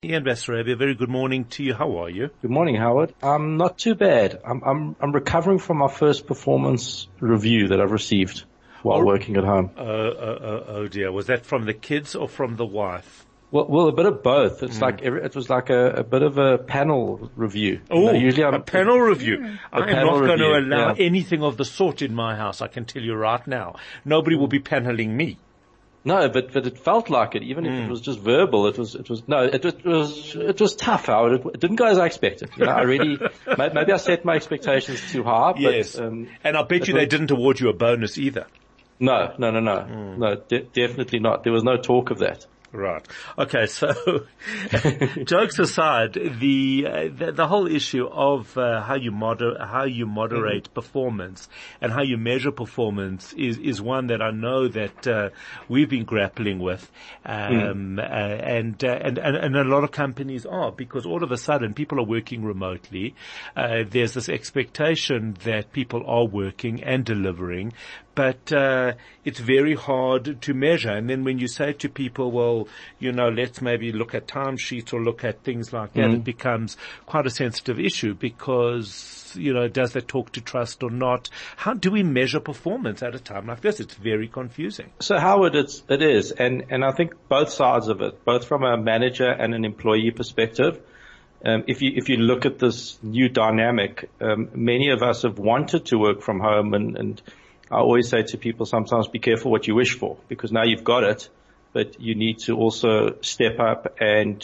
Ian Basarabia, a very good morning to you. How are you? Good morning, Howard. Not too bad. I'm recovering from my first performance review that I've received while working at home. Oh dear. Was that from the kids or from the wife? Well, a bit of both. It's like it was like a bit of a panel review. Oh, usually a panel review. I am not going to allow anything of the sort in my house. I can tell you right now. Nobody will be paneling me. No, but it felt like it, even if it was just verbal. It was tough, Howard. It didn't go as I expected. You know, maybe I set my expectations too high. But, yes. And I bet you they didn't award you a bonus either. No, definitely not. There was no talk of that. Right. Okay. So, jokes aside, the whole issue of how you moderate performance and how you measure performance is one that I know that we've been grappling with, and a lot of companies are, because all of a sudden people are working remotely. There's this expectation that people are working and delivering, but it's very hard to measure. And then when you say to people, well, you know, let's maybe look at timesheets or look at things like that, it becomes quite a sensitive issue because, you know, does that talk to trust or not? How do we measure performance at a time like this? It's very confusing. So Howard, it is. And I think both sides of it, both from a manager and an employee perspective, if you look at this new dynamic, many of us have wanted to work from home, and I always say to people sometimes, be careful what you wish for, because now you've got it, but you need to also step up and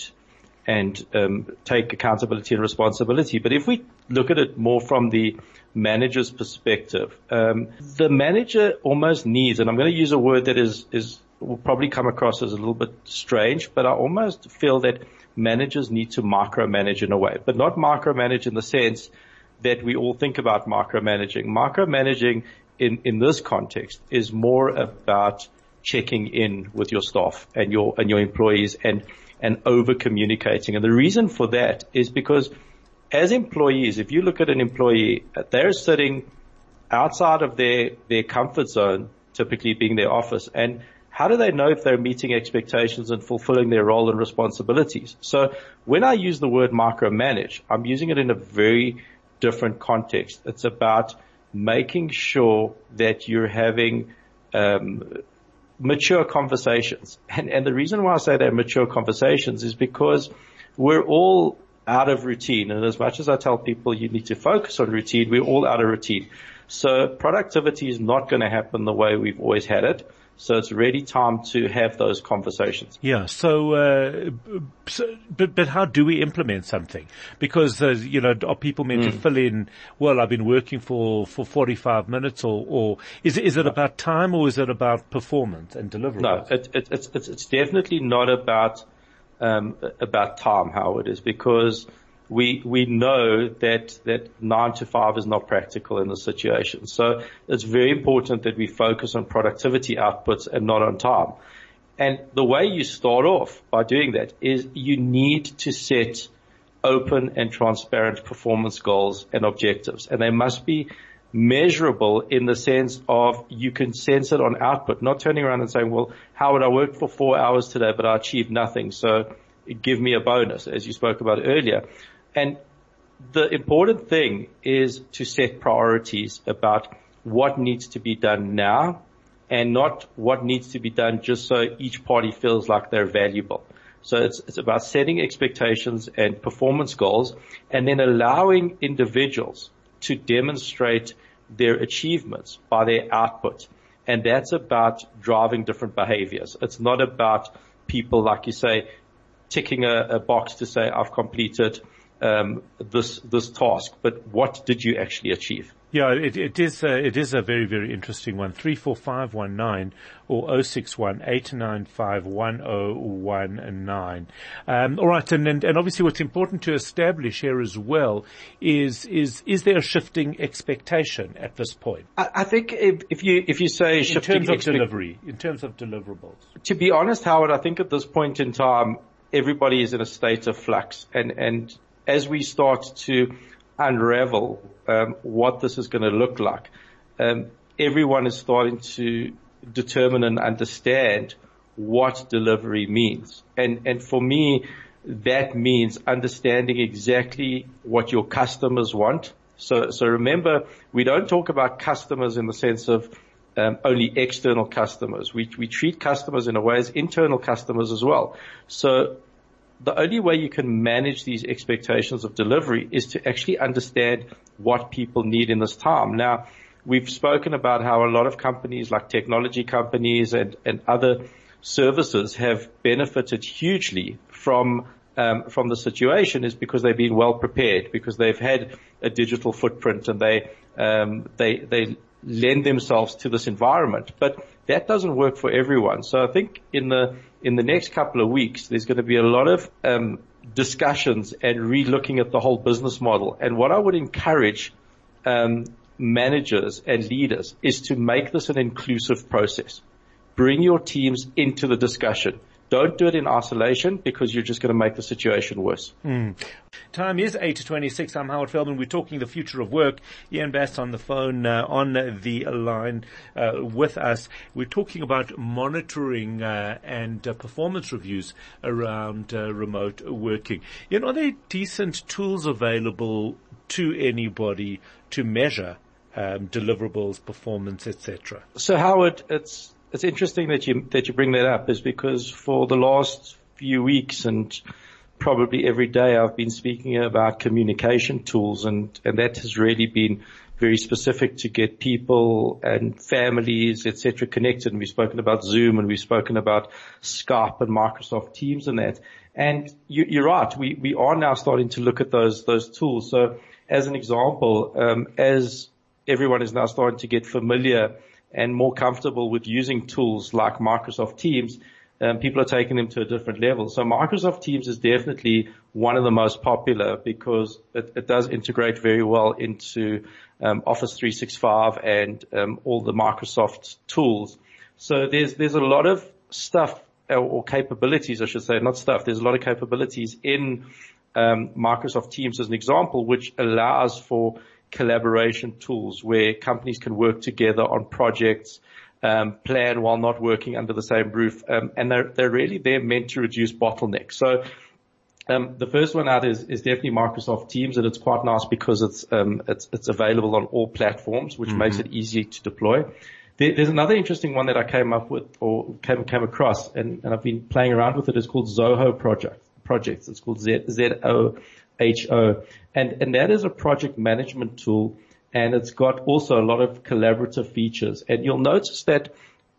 take accountability and responsibility. But if we look at it more from the manager's perspective, the manager almost needs, and I'm going to use a word that will probably come across as a little bit strange, but I almost feel that managers need to micromanage in a way, but not micromanage in the sense that we all think about micromanaging. Micromanaging in this context is more about checking in with your staff and your employees and over communicating. And the reason for that is because as employees, if you look at an employee, they're sitting outside of their comfort zone, typically being their office. And how do they know if they're meeting expectations and fulfilling their role and responsibilities? So when I use the word micromanage, I'm using it in a very different context. It's about making sure that you're having mature conversations. And the reason why I say they're mature conversations is because we're all out of routine. And as much as I tell people you need to focus on routine, we're all out of routine. So productivity is not going to happen the way we've always had it. So it's really time to have those conversations. Yeah. But how do we implement something? Because, you know, are people meant to fill in, well, I've been working for 45 minutes or is it about time or is it about performance and delivery? No, it's definitely not about time, how it is, because we know that 9 to 5 is not practical in this situation. So it's very important that we focus on productivity outputs and not on time. And the way you start off by doing that is you need to set open and transparent performance goals and objectives. And they must be measurable in the sense of you can sense it on output, not turning around and saying, well, Howard, I worked for 4 hours today, but I achieved nothing. So give me a bonus, as you spoke about earlier. And the important thing is to set priorities about what needs to be done now and not what needs to be done just so each party feels like they're valuable. So it's about setting expectations and performance goals and then allowing individuals to demonstrate their achievements by their output. And that's about driving different behaviors. It's not about people, like you say, ticking a box to say, I've completed this task, but what did you actually achieve? Yeah, it is a very, very interesting one. 34519 or 061-895-1019. All right. And obviously what's important to establish here as well is there a shifting expectation at this point? I think if you say shifting in terms of delivery, in terms of deliverables. To be honest, Howard, I think at this point in time, everybody is in a state of flux and as we start to unravel what this is going to look like, everyone is starting to determine and understand what delivery means. And for me, that means understanding exactly what your customers want. So remember, we don't talk about customers in the sense of only external customers. We treat customers in a way as internal customers as well. So the only way you can manage these expectations of delivery is to actually understand what people need in this time. Now, we've spoken about how a lot of companies like technology companies and other services have benefited hugely from the situation is because they've been well prepared, because they've had a digital footprint and they lend themselves to this environment. But that doesn't work for everyone. So I think in the next couple of weeks, there's going to be a lot of discussions and re-looking at the whole business model. And what I would encourage managers and leaders is to make this an inclusive process. Bring your teams into the discussion. Don't do it in isolation because you're just going to make the situation worse. Time is 8:26. I'm Howard Feldman. We're talking the future of work. Ian Bass on the phone, on the line with us. We're talking about monitoring and performance reviews around remote working. Are there decent tools available to anybody to measure deliverables, performance, etc.? So Howard, it's interesting that you bring that up, is because for the last few weeks and probably every day I've been speaking about communication tools, and that has really been very specific to get people and families, etc., connected. And we've spoken about Zoom, and we've spoken about Skype and Microsoft Teams and that. And you're right, we are now starting to look at those tools. So as an example, as everyone is now starting to get familiar and more comfortable with using tools like Microsoft Teams, people are taking them to a different level. So Microsoft Teams is definitely one of the most popular because it does integrate very well into Office 365 and all the Microsoft tools. So there's a lot of stuff or capabilities, I should say, not stuff. There's a lot of capabilities in Microsoft Teams as an example, which allows for collaboration tools where companies can work together on projects, plan while not working under the same roof, and they're meant to reduce bottlenecks. So the first one out is definitely Microsoft Teams, and it's quite nice because it's available on all platforms, which makes it easy to deploy. There's another interesting one that I came up with or came across, and I've been playing around with it. It's called Zoho Projects. It's called ZOHO. And that is a project management tool, and it's got also a lot of collaborative features. And you'll notice that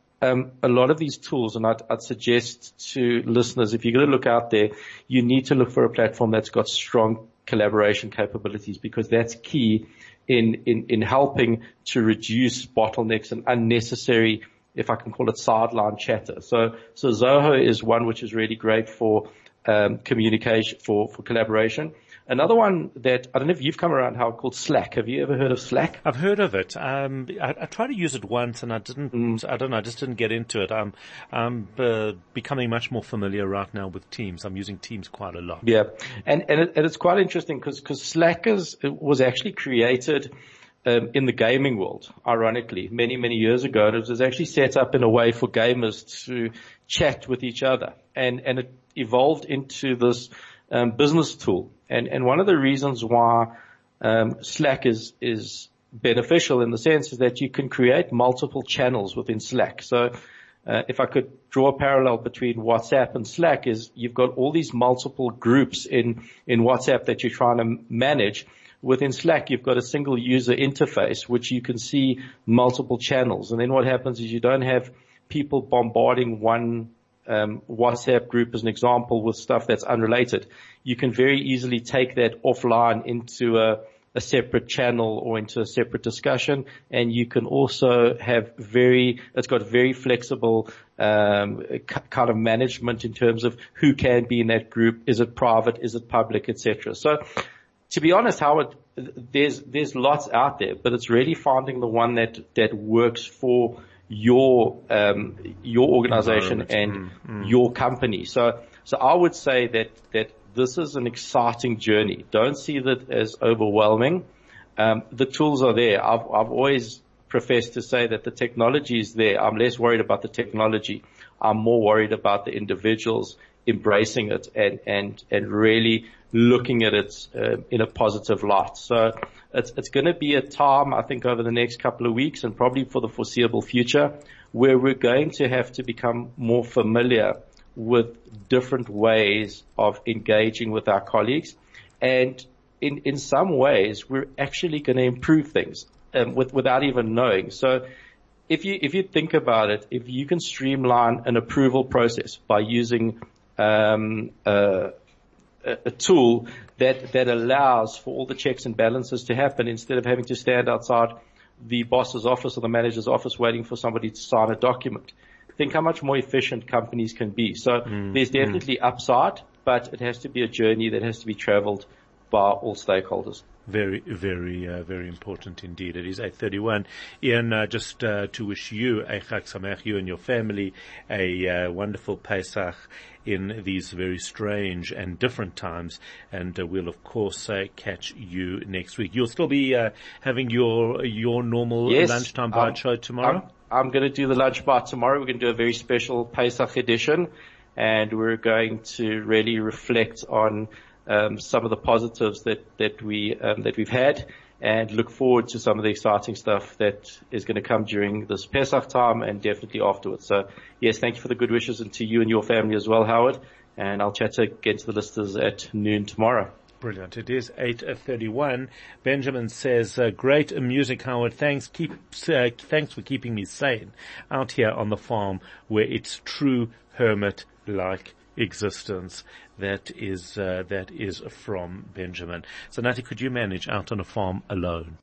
a lot of these tools, and I'd suggest to listeners, if you're going to look out there, you need to look for a platform that's got strong collaboration capabilities, because that's key in helping to reduce bottlenecks and unnecessary, if I can call it, sideline chatter. So Zoho is one which is really great for communication, for collaboration. Another one that I don't know if you've come around, Howard, called Slack. Have you ever heard of Slack? I've heard of it. I tried to use it once and I didn't. I don't know. I just didn't get into it. I'm becoming much more familiar right now with Teams. I'm using Teams quite a lot. Yeah, and it's quite interesting because Slack was actually created in the gaming world, ironically, many years ago, and it was actually set up in a way for gamers to chat with each other, and it evolved into this business tool. And one of the reasons why Slack is beneficial in the sense is that you can create multiple channels within Slack. So if I could draw a parallel between WhatsApp and Slack, is you've got all these multiple groups in WhatsApp that you're trying to manage. Within Slack, you've got a single user interface, which you can see multiple channels. And then what happens is you don't have people bombarding one WhatsApp group, as an example, with stuff that's unrelated. You can very easily take that offline into a separate channel or into a separate discussion, and you can also have it's got very flexible kind of management in terms of who can be in that group. Is it private? Is it public? Etc. So, to be honest, Howard, there's lots out there, but it's really finding the one that works for your organization and your company. So I would say that this is an exciting journey. Don't see that as overwhelming. The tools are there. I've always professed to say that the technology is there. I'm less worried about the technology. I'm more worried about the individuals embracing it and really looking at it in a positive light. So it's going to be a time, I think, over the next couple of weeks and probably for the foreseeable future, where we're going to have to become more familiar with different ways of engaging with our colleagues. And in some ways, we're actually going to improve things without even knowing. So if you think about it, if you can streamline an approval process by using a tool that allows for all the checks and balances to happen instead of having to stand outside the boss's office or the manager's office waiting for somebody to sign a document. Think how much more efficient companies can be. So there's definitely upside, but it has to be a journey that has to be traveled by all stakeholders. Very, very, very important indeed. It is 8:31. Ian, just to wish you a Chag Sameach, you and your family, a wonderful Pesach in these very strange and different times. And we'll of course catch you next week. You'll still be having your normal lunchtime bite show tomorrow. I'm going to do the lunch bite tomorrow. We're going to do a very special Pesach edition, and we're going to really reflect on some of the positives that we've had, and look forward to some of the exciting stuff that is going to come during this Pesach time and definitely afterwards. So yes, thank you for the good wishes, and to you and your family as well, Howard. And I'll chat again to the listeners at noon tomorrow. Brilliant. It is 8:31. Benjamin says, great music, Howard. Thanks for keeping me sane out here on the farm where it's true hermit-like existence. That is from Benjamin. So Nati, could you manage out on a farm alone?